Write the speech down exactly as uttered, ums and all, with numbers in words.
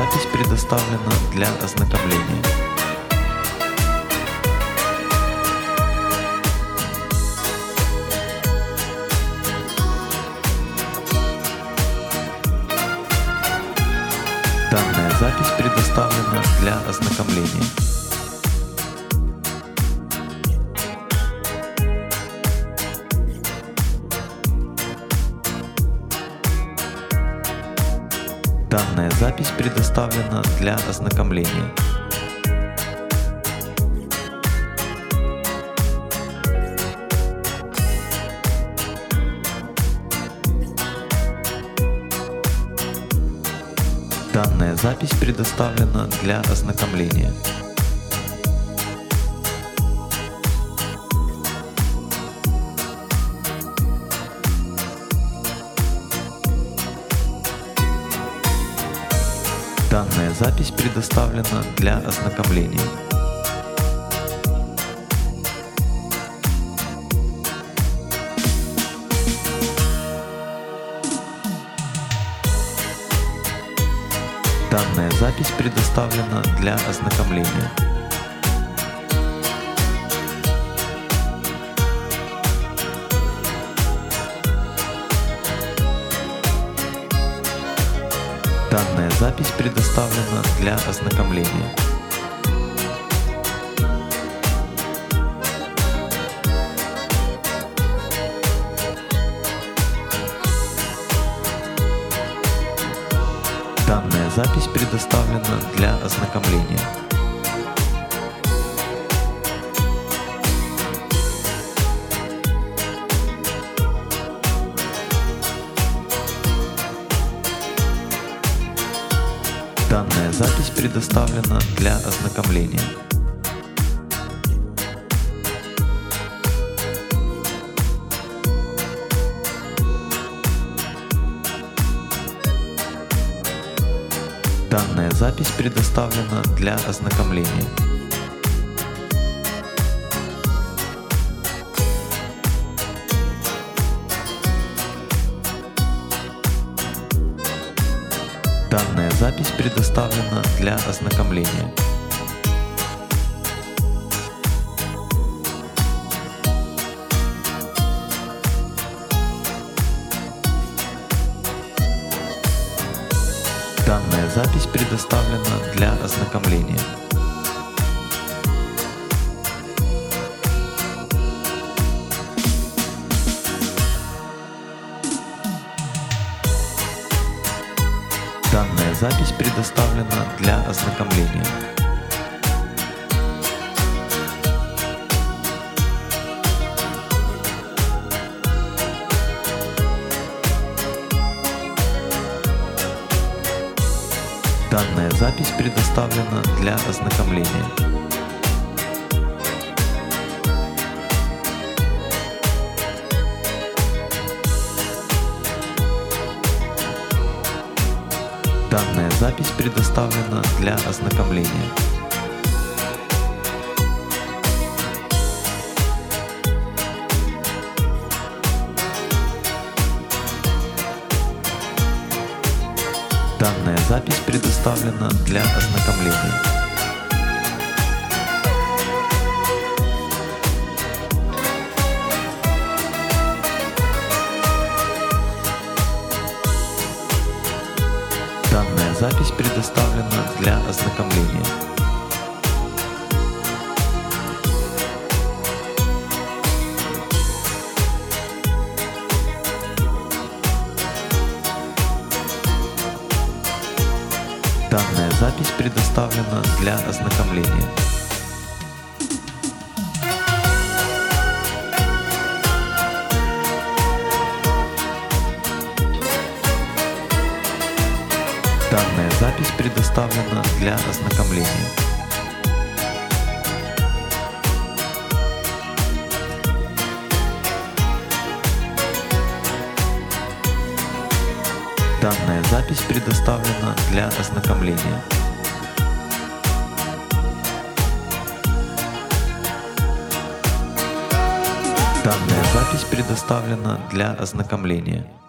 запись предоставлена для ознакомления. Данная запись предоставлена для ознакомления. Данная запись предоставлена для ознакомления. Данная запись предоставлена для ознакомления. Данная запись предоставлена для ознакомления. Данная запись предоставлена для ознакомления. Данная запись предоставлена для ознакомления. Данная запись предоставлена для ознакомления. Данная запись предоставлена для ознакомления. Данная запись предоставлена для ознакомления. Данная запись предоставлена для ознакомления. Данная запись предоставлена для ознакомления. Данная запись предоставлена для ознакомления. Данная запись предоставлена для ознакомления. Данная запись предоставлена для ознакомления. Данная запись предоставлена для ознакомления. Данная запись предоставлена для ознакомления. Данная запись предоставлена для ознакомления. Данная запись предоставлена для ознакомления. Данная запись предоставлена для ознакомления. Данная запись предоставлена для ознакомления.